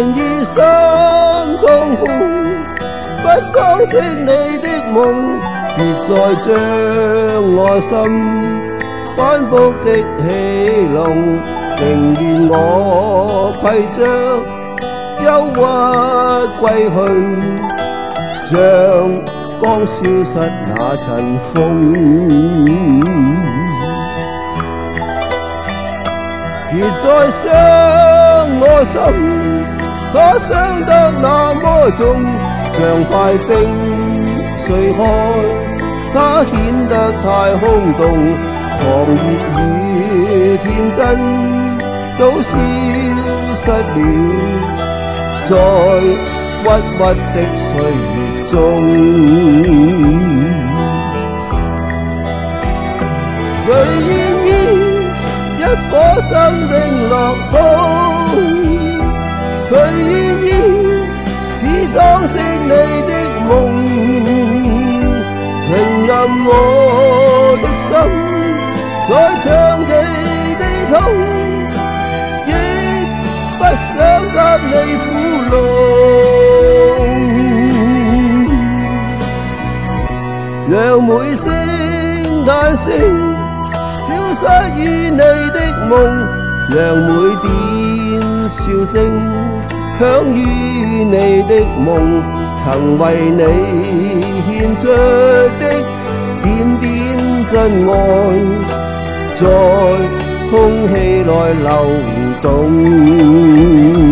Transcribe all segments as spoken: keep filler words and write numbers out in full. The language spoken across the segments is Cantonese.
已心痛苦，不裝飾你的夢，別再將我心反覆的戲弄，寧願我攜着憂鬱歸去，像剛消失那陣風。別再傷我心，可傷得那麼重，像塊冰碎開，它顯得太空洞，狂熱與天真早消失了，在鬱鬱的歲月中。誰願意一顆生命落空？誰願意只裝飾你的夢？平任我的心在長期地痛，亦不想給你苦惱。讓每聲嘆息消失於你的夢，讓每點笑聲響於你的夢，曾為你獻出的點點真愛，在空氣內流動。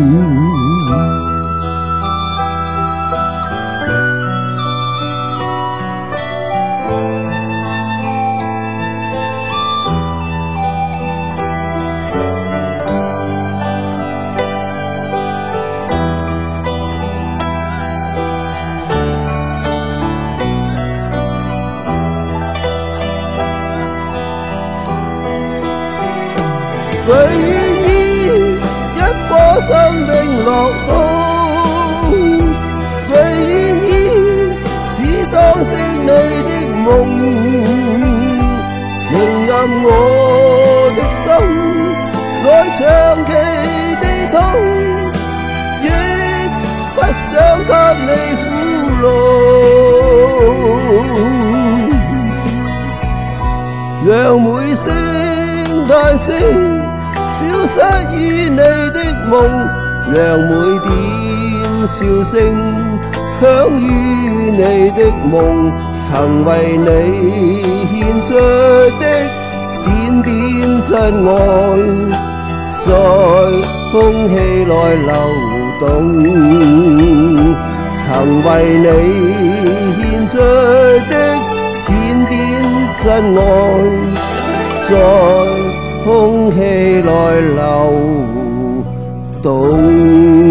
誰願意一顆生命落空？誰願意只裝飾你的夢？寧任我的心在長期地痛，亦不想給你苦惱。讓每聲嘆息消失於你的夢，讓每點笑聲響於你的夢，曾為你獻出的點點真愛，在空氣內流動，曾為你獻出的點點真愛，在空氣內流動。